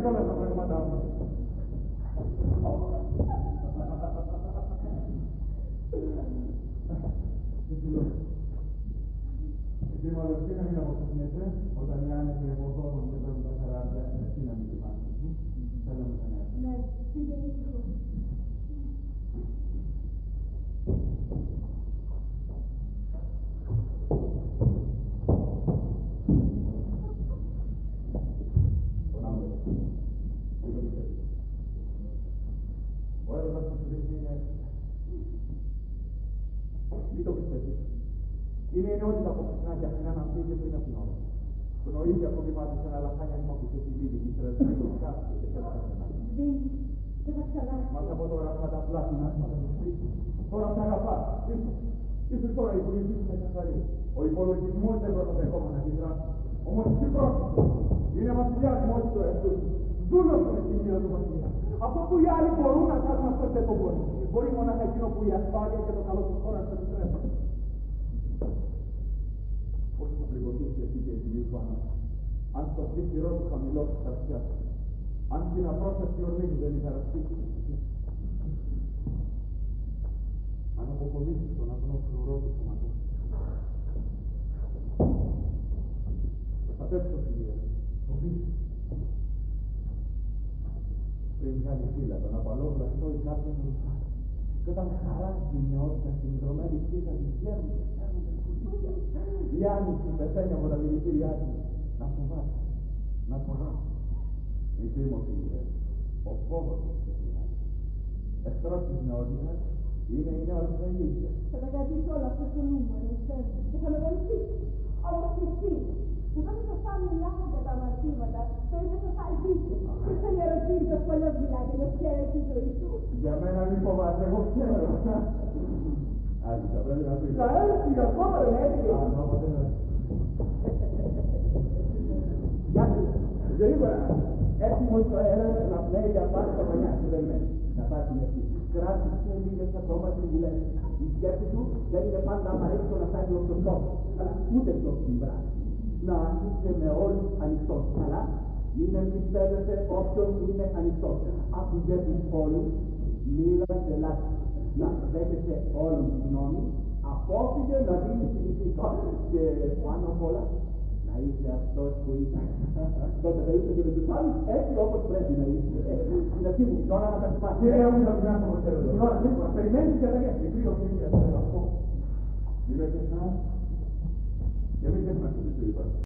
όλα τα πράγματά μου. Εσύ μου αδερφή να μην αποφασνιέσαι, όταν οι άνετοι εμοδόδων και παίρνουν τα 40, εσύ να μην κοιμάσαι. Θέλω να με νέα. Ναι, πήγε ήσυχο. Ο έρωτας που σου δείχνει είναι... Μην το πιστεύεις. Είναι η ενότητα που ξυπνά και αφηνά να φύγει πριν από την ώρα. Γνωρίζει από βημάτι σε ένα λαχάνια νήμα που σε συλλήγει και ύστερα δεν έχει κάτι και δεν θα ξανά. Δεν θα ξανά. Μας από τώρα αυτά τα πλάτινα θα τα σπίτι. Τώρα τα αγαπάς. Ίσως τώρα οι υπολογισμοί με καθαρεί. Ο υπολογισμός δεν προτοπεχόμενα να αντιδράσει. Όμως τι πρόκειται. Είναι βασιλιάς μόλις το εαυτό του. Δούλος είναι στη μοίρα του βασιλιά. Αυτό που οι άλλοι μπορούν να κάνουν, αυτό δεν το μπορεί. Μπορεί μονάχα εκείνο που η ασφάλεια και το καλό της χώρας το επιτρέπουν. Πώς θα πληγωθείς και εσύ και η τιμή σου αν στο πλήθυρό του χαμηλώσει τα αυτιά σου. Αν την απρόσθετη ορμή του δεν υπερασπίσει. Αν αποκολλήσεις τον αγνό φρουρό του σωματός. Προστατέψω φιλία. Φοβήσου. Πριν βγάλει φύλλα τον απαλό βλαστό η κάποια μου ρουφάει. Και όταν χαράζει η νεότητα στην υδρωμένη φύλλα της γέρουν και φτιάχνουν τα σκουλίκια. Η άνοιξη πεθαίνει από τα δηλητήριά του. Να φοβάσαι. Να φοβάσαι. Μικρή μου φίλε, ο φόβος μου ξεκινάει. Εχθρός της νεότητας είναι η νεότητα ηλίθεια. Θα τα κρατήσω όλα αυτό το νούμερο, και θα με βοηθήσει. Όμως εσύ, που δεν σωστά μιλάμε για τα αμαρτήματα, το ίδιο σωστά ζήσεις. Δεν είναι ερωτήσεις πολλές μιλάτε, δεν ξέρει τη ζωή σου. Για μένα μη φοβάσαι, εγώ ξέρω. Άρχισα, πρέπει να φύγω. Θα έρθει ακόμα, δεν έρθει. Α, νόμο δεν έρθει. Γεια σου, γρήγορα. Έτοιμος το αέρας να πνέει για πάρει τα πανιά σου, δεν μένει. Να πάρει την ευθύ. Κράτησε λίγες ακόμα συμβουλές. Η σκέψη του δεν είναι πάντα απαραίτητο να φτάσει ως το στόχο, αλλά ούτε στο κύβρα. Να είσαι με όλους ανοιχτός. Αλλά είναι πιστεύετε όποιος είναι ανοιχτός. Αφιζέτης όλους, μίλα σε λάθη. Να δέχεσαι όλη τη γνώμη, απόφυγε να δίνεις τη φυσικά. Και πάνω απ' όλα, να είσαι αυτός που είσαι. Τότε θα είσαι και με τους άλλους έτσι όπως πρέπει να είσαι. Στην αρχή μου, την ώρα να τα σπάσει. Κύριε, όχι να μην κάνω το τέλος. Την ώρα να περιμένεις και θα βγες. Μικρή ο κύριος, αυτό. Είμαι και εσάς. Και μην ξεχνάτε τι σου είπα.